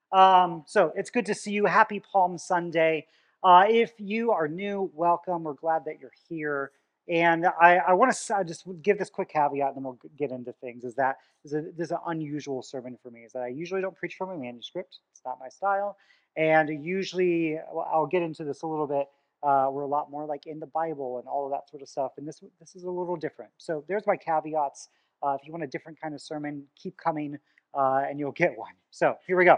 So it's good to see you. Happy Palm Sunday. If you are new, welcome. We're glad that you're here. And I want to just give this quick caveat, and then we'll get into things. Is that this is an unusual sermon for me? Is that I usually don't preach from a manuscript. It's not my style. And usually, well, I'll get into this a little bit. We're a lot more like in the Bible and all of that sort of stuff. And this is a little different. So there's my caveats. If you want a different kind of sermon, keep coming, and you'll get one. So here we go.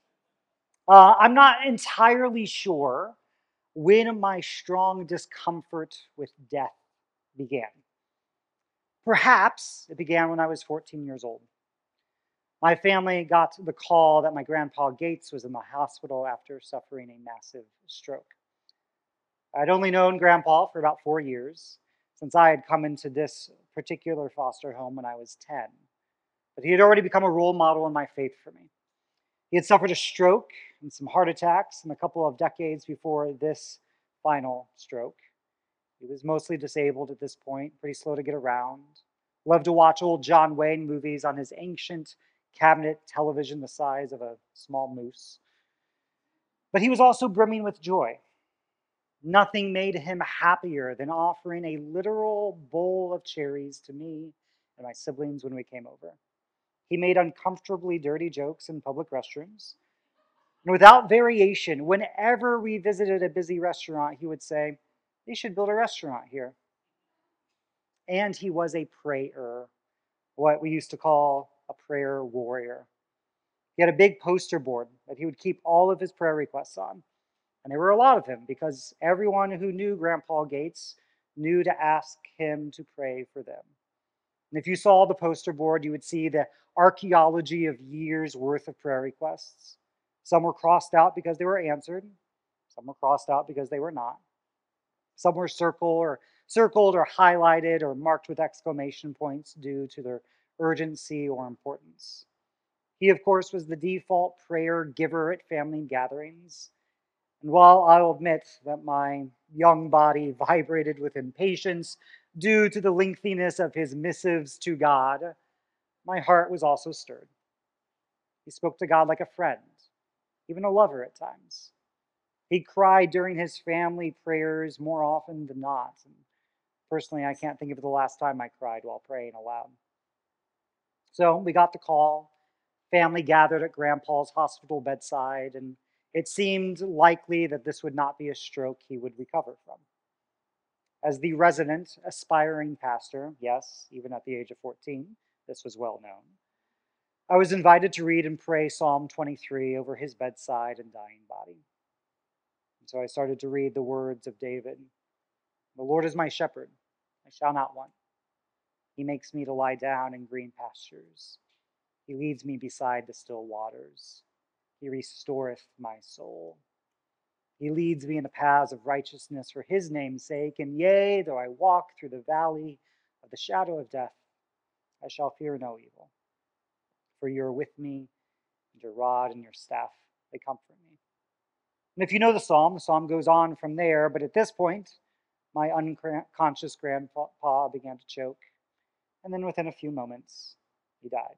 I'm not entirely sure when my strong discomfort with death began. Perhaps it began when I was 14 years old. My family got the call that my grandpa Gates was in the hospital after suffering a massive stroke. I'd only known grandpa for about 4 years since I had come into this particular foster home when I was 10. But he had already become a role model in my faith for me. He had suffered a stroke and some heart attacks in a couple of decades before this final stroke. He was mostly disabled at this point, pretty slow to get around. Loved to watch old John Wayne movies on his ancient cabinet television the size of a small moose. But he was also brimming with joy. Nothing made him happier than offering a literal bowl of cherries to me and my siblings when we came over. He made uncomfortably dirty jokes in public restrooms. And without variation, whenever we visited a busy restaurant, he would say, "They should build a restaurant here." And he was a prayer, what we used to call a prayer warrior. He had a big poster board that he would keep all of his prayer requests on. And there were a lot of them because everyone who knew Grandpa Gates knew to ask him to pray for them. And if you saw the poster board, you would see the archaeology of years worth of prayer requests. Some were crossed out because they were answered. Some were crossed out because they were not. Some were circled or highlighted or marked with exclamation points due to their urgency or importance. He, of course, was the default prayer giver at family gatherings. And while I'll admit that my young body vibrated with impatience due to the lengthiness of his missives to God, my heart was also stirred. He spoke to God like a friend, even a lover at times. He cried during his family prayers more often than not. And personally, I can't think of the last time I cried while praying aloud. So we got the call. Family gathered at Grandpa's hospital bedside, and it seemed likely that this would not be a stroke he would recover from. As the resident, aspiring pastor, yes, even at the age of 14, this was well known, I was invited to read and pray Psalm 23 over his bedside and dying body. And so I started to read the words of David. The Lord is my shepherd, I shall not want. He makes me to lie down in green pastures. He leads me beside the still waters. He restoreth my soul. He leads me in the paths of righteousness for his name's sake. And yea, though I walk through the valley of the shadow of death, I shall fear no evil. For you are with me, and your rod and your staff, they comfort me. And if you know the psalm goes on from there. But at this point, my unconscious grandpa began to choke. And then within a few moments, he died.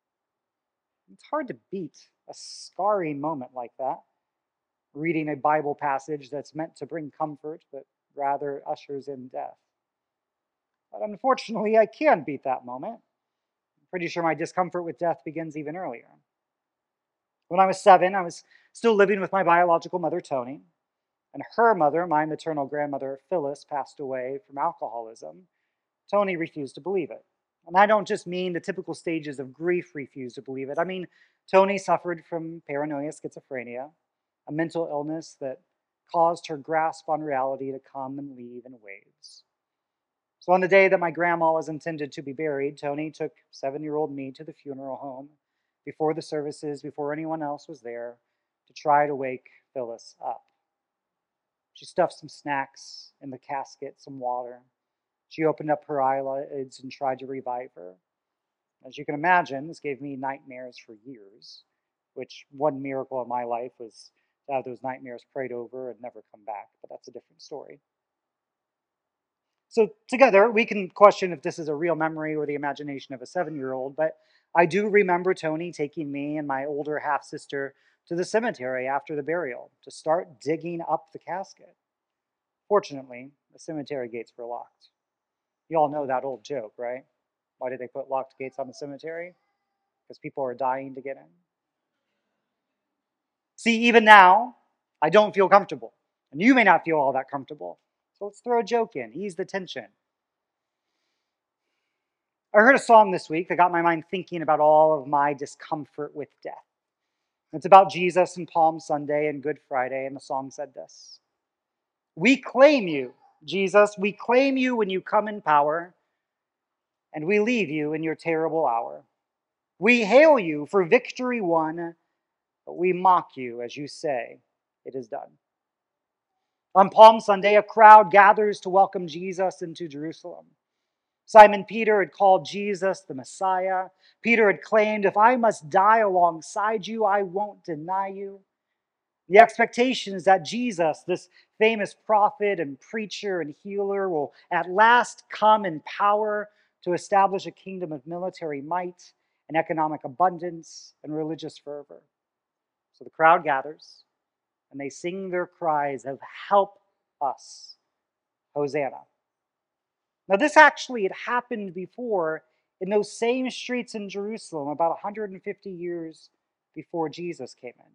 It's hard to beat a scarring moment like that, reading a Bible passage that's meant to bring comfort, but rather ushers in death. But unfortunately, I can beat that moment. I'm pretty sure my discomfort with death begins even earlier. When I was 7, I was still living with my biological mother, Tony, and her mother, my maternal grandmother, Phyllis, passed away from alcoholism. Tony refused to believe it. And I don't just mean the typical stages of grief refused to believe it. I mean, Tony suffered from paranoia schizophrenia, a mental illness that caused her grasp on reality to come and leave in waves. So on the day that my grandma was intended to be buried, Tony took 7-year-old me to the funeral home before the services, before anyone else was there, to try to wake Phyllis up. She stuffed some snacks in the casket, some water. She opened up her eyelids and tried to revive her. As you can imagine, this gave me nightmares for years, which one miracle in my life was to have those nightmares prayed over and never come back, but that's a different story. So together, we can question if this is a real memory or the imagination of a 7-year-old, but I do remember Tony taking me and my older half-sister to the cemetery after the burial to start digging up the casket. Fortunately, the cemetery gates were locked. You all know that old joke, right? Why did they put locked gates on the cemetery? Because people are dying to get in. See, even now, I don't feel comfortable. And you may not feel all that comfortable. So let's throw a joke in, ease the tension. I heard a song this week that got my mind thinking about all of my discomfort with death. It's about Jesus and Palm Sunday and Good Friday, and the song said this: "We claim you, Jesus, we claim you when you come in power, and we leave you in your terrible hour. We hail you for victory won, but we mock you as you say, it is done." On Palm Sunday, a crowd gathers to welcome Jesus into Jerusalem. Simon Peter had called Jesus the Messiah. Peter had claimed, "If I must die alongside you, I won't deny you." The expectation is that Jesus, this famous prophet and preacher and healer, will at last come in power to establish a kingdom of military might and economic abundance and religious fervor. So the crowd gathers and they sing their cries of "Help us, Hosanna." Now, this actually had happened before in those same streets in Jerusalem about 150 years before Jesus came in.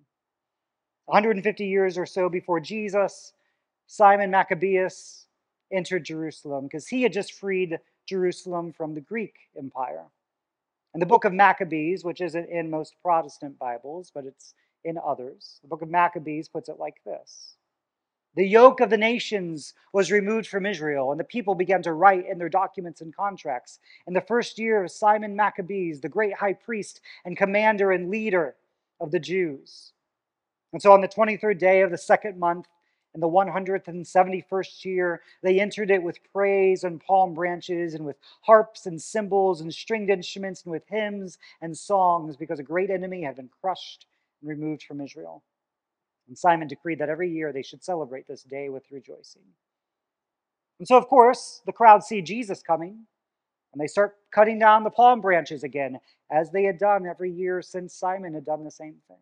150 years or so before Jesus, Simon Maccabeus entered Jerusalem because he had just freed Jerusalem from the Greek Empire. And the book of Maccabees, which isn't in most Protestant Bibles, but it's in others, the book of Maccabees puts it like this: "The yoke of the nations was removed from Israel, and the people began to write in their documents and contracts. In the first year of Simon Maccabees, the great high priest and commander and leader of the Jews." And so on the 23rd day of the second month, in the 171st year, they entered it with praise and palm branches and with harps and cymbals and stringed instruments and with hymns and songs, because a great enemy had been crushed and removed from Israel. And Simon decreed that every year they should celebrate this day with rejoicing. And so, of course, the crowd see Jesus coming, and they start cutting down the palm branches again, as they had done every year since Simon had done the same thing.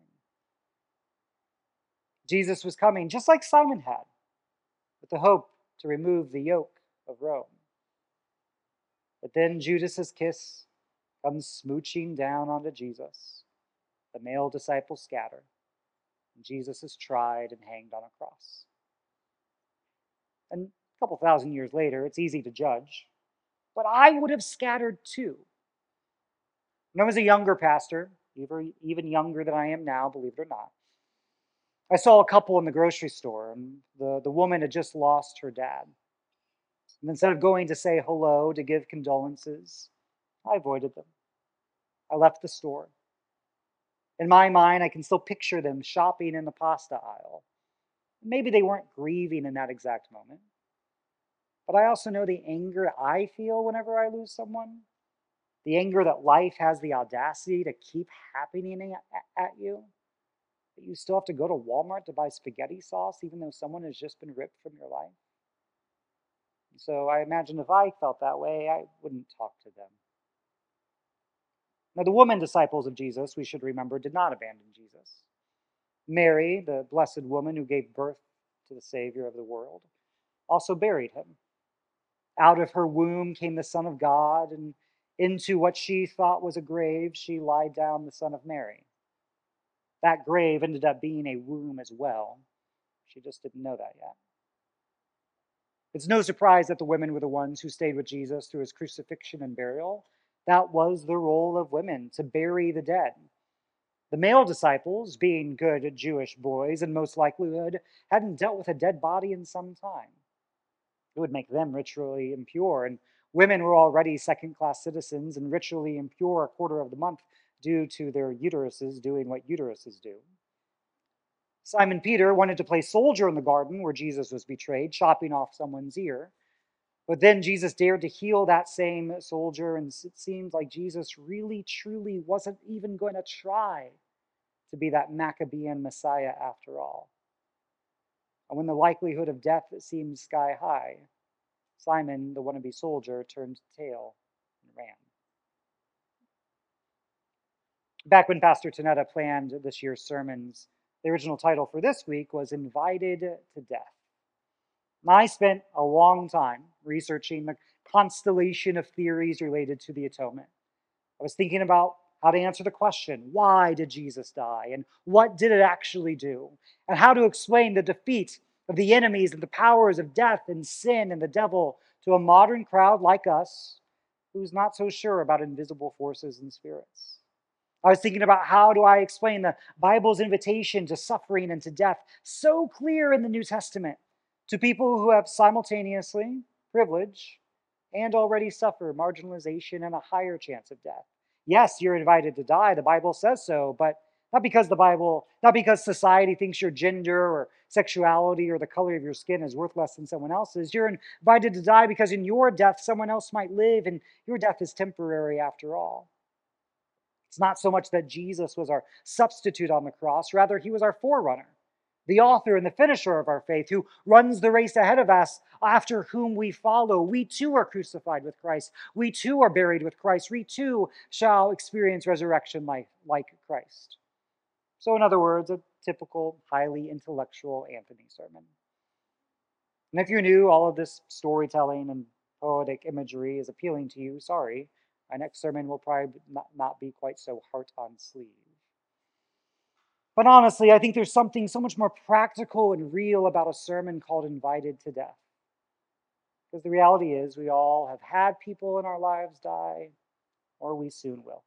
Jesus was coming, just like Simon had, with the hope to remove the yoke of Rome. But then Judas's kiss comes smooching down onto Jesus. The male disciples scatter, and Jesus is tried and hanged on a cross. And a couple thousand years later, it's easy to judge, but I would have scattered too. When I was a younger pastor, even younger than I am now, believe it or not, I saw a couple in the grocery store, and the woman had just lost her dad. And instead of going to say hello, to give condolences, I avoided them. I left the store. In my mind, I can still picture them shopping in the pasta aisle. Maybe they weren't grieving in that exact moment, but I also know the anger I feel whenever I lose someone, the anger that life has the audacity to keep happening at you, that you still have to go to Walmart to buy spaghetti sauce even though someone has just been ripped from your life. And so I imagine if I felt that way, I wouldn't talk to them. Now, the woman disciples of Jesus, we should remember, did not abandon Jesus. Mary, the blessed woman who gave birth to the Savior of the world, also buried him. Out of her womb came the Son of God, and into what she thought was a grave, she lied down the Son of Mary. That grave ended up being a womb as well. She just didn't know that yet. It's no surprise that the women were the ones who stayed with Jesus through his crucifixion and burial. That was the role of women, to bury the dead. The male disciples, being good Jewish boys in most likelihood, hadn't dealt with a dead body in some time. It would make them ritually impure, and women were already second-class citizens and ritually impure a quarter of the month due to their uteruses doing what uteruses do. Simon Peter wanted to play soldier in the garden where Jesus was betrayed, chopping off someone's ear. But then Jesus dared to heal that same soldier, and it seemed like Jesus really, truly wasn't even going to try to be that Maccabean Messiah after all. And when the likelihood of death seemed sky high, Simon, the wannabe soldier, turned tail and ran. Back when Pastor Tanetta planned this year's sermons, The original title for this week was Invited to Death. I spent a long time researching the constellation of theories related to the atonement. I was thinking about how to answer the question, why did Jesus die? And what did it actually do? And how to explain the defeat of the enemies and the powers of death and sin and the devil to a modern crowd like us who's not so sure about invisible forces and spirits. I was thinking about how do I explain the Bible's invitation to suffering and to death, so clear in the New Testament, to people who have simultaneously privilege and already suffer marginalization and a higher chance of death. Yes, you're invited to die. The Bible says so, but not because society thinks your gender or sexuality or the color of your skin is worth less than someone else's. You're invited to die because in your death, someone else might live, and your death is temporary after all. It's not so much that Jesus was our substitute on the cross, rather, he was our forerunner, the author and the finisher of our faith, who runs the race ahead of us, after whom we follow. We too are crucified with Christ. We too are buried with Christ. We too shall experience resurrection like Christ. So, in other words, a typical, highly intellectual Anthony sermon. And if you're new, all of this storytelling and poetic imagery is appealing to you. Sorry, my next sermon will probably not be quite so heart on sleeve. But honestly, I think there's something so much more practical and real about a sermon called Invited to Death. Because the reality is, we all have had people in our lives die, or we soon will.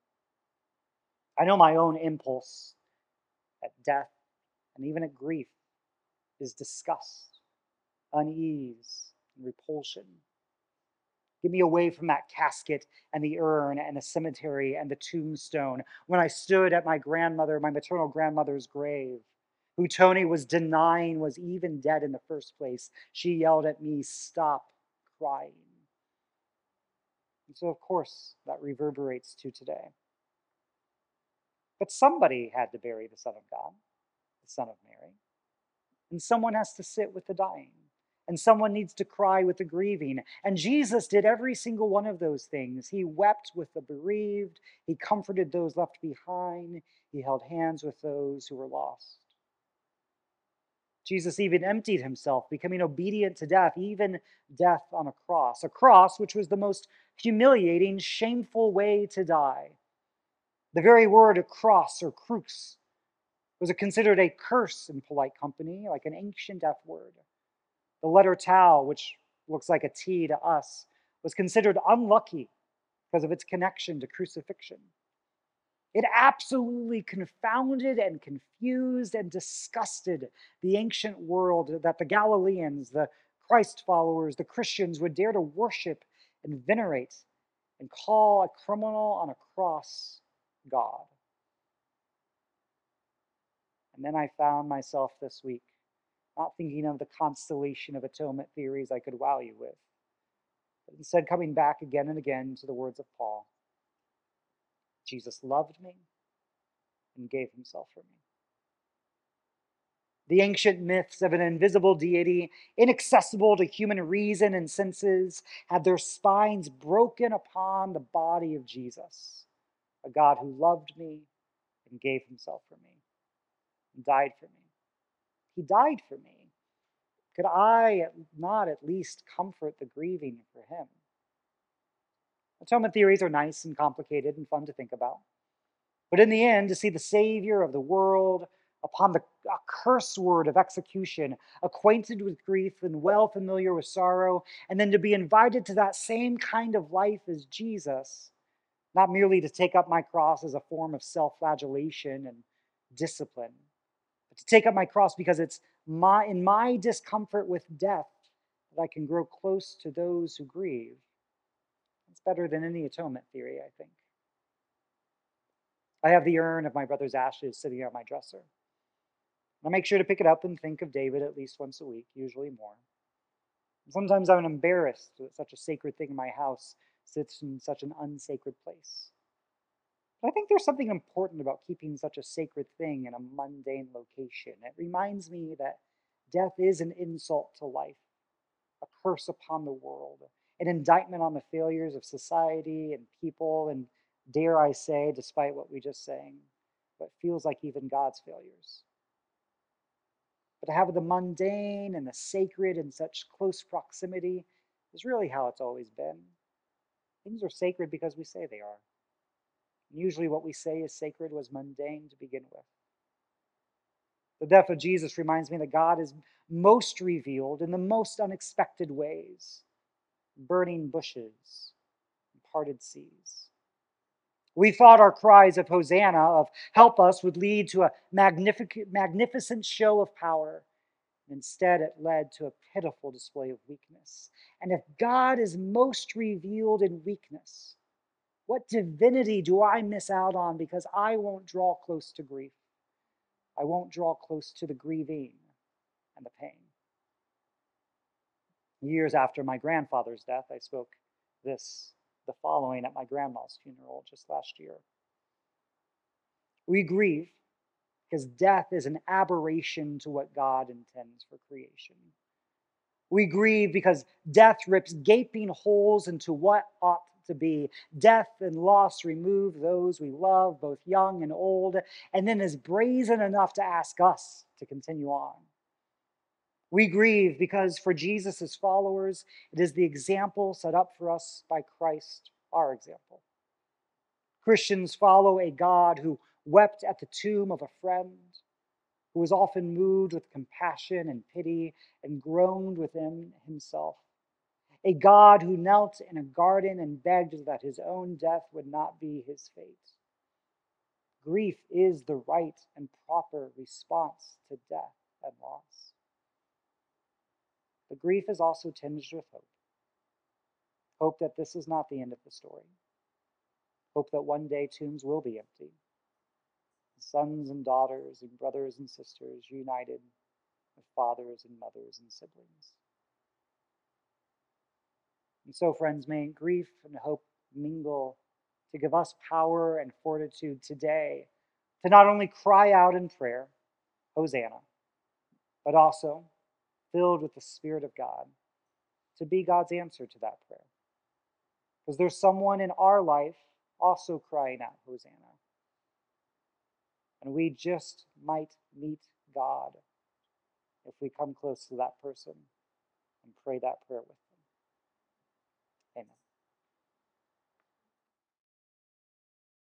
I know my own impulse at death and even at grief is disgust, unease, and repulsion. Get me away from that casket and the urn and the cemetery and the tombstone. When I stood at my maternal grandmother's grave, who Tony was denying was even dead in the first place, she yelled at me, "Stop crying." And so, of course, that reverberates to today. But somebody had to bury the Son of God, the Son of Mary. And someone has to sit with the dying. And someone needs to cry with the grieving. And Jesus did every single one of those things. He wept with the bereaved. He comforted those left behind. He held hands with those who were lost. Jesus even emptied himself, becoming obedient to death, even death on a cross which was the most humiliating, shameful way to die. The very word cross or crux was considered a curse in polite company, like an ancient F word. The letter tau, which looks like a T to us, was considered unlucky because of its connection to crucifixion. It absolutely confounded and confused and disgusted the ancient world that the Galileans, the Christ followers, the Christians would dare to worship and venerate and call a criminal on a cross God. And then I found myself this week not thinking of the constellation of atonement theories I could wow you with, but instead coming back again and again to the words of Paul. Jesus loved me and gave himself for me. The ancient myths of an invisible deity, inaccessible to human reason and senses, had their spines broken upon the body of Jesus, a God who loved me and gave himself for me and died for me. He died for me. Could I not at least comfort the grieving for him? Atonement theories are nice and complicated and fun to think about. But in the end, to see the Savior of the world upon the curse word of execution, acquainted with grief and well familiar with sorrow, and then to be invited to that same kind of life as Jesus, not merely to take up my cross as a form of self-flagellation and discipline, but to take up my cross because it's in my discomfort with death that I can grow close to those who grieve. It's better than any atonement theory, I think. I have the urn of my brother's ashes sitting on my dresser. I make sure to pick it up and think of David at least once a week, usually more. And sometimes I'm embarrassed that such a sacred thing in my house sits in such an unsacred place. But I think there's something important about keeping such a sacred thing in a mundane location. It reminds me that death is an insult to life, a curse upon the world, an indictment on the failures of society and people, and dare I say, despite what we just sang, what feels like even God's failures. But to have the mundane and the sacred in such close proximity is really how it's always been. Things are sacred because we say they are. And usually what we say is sacred was mundane to begin with. The death of Jesus reminds me that God is most revealed in the most unexpected ways: burning bushes, and parted seas. We thought our cries of Hosanna, of help us, would lead to a magnificent show of power. Instead, it led to a pitiful display of weakness. And if God is most revealed in weakness, what divinity do I miss out on because I won't draw close to grief? I won't draw close to the grieving and the pain. Years after my grandfather's death, I spoke the following at my grandma's funeral just last year. We grieve because death is an aberration to what God intends for creation. We grieve because death rips gaping holes into what ought to be. Death and loss remove those we love, both young and old, and then is brazen enough to ask us to continue on. We grieve because for Jesus' followers, it is the example set up for us by Christ, our example. Christians follow a God who wept at the tomb of a friend, who was often moved with compassion and pity and groaned within himself. A God who knelt in a garden and begged that his own death would not be his fate. Grief is the right and proper response to death and loss. But grief is also tinged with hope. Hope that this is not the end of the story. Hope that one day tombs will be empty. Sons and daughters and brothers and sisters united with fathers and mothers and siblings. And so, friends, may grief and hope mingle to give us power and fortitude today to not only cry out in prayer, Hosanna, but also, filled with the Spirit of God, to be God's answer to that prayer. Because there's someone in our life also crying out, Hosanna. And we just might meet God if we come close to that person and pray that prayer with them.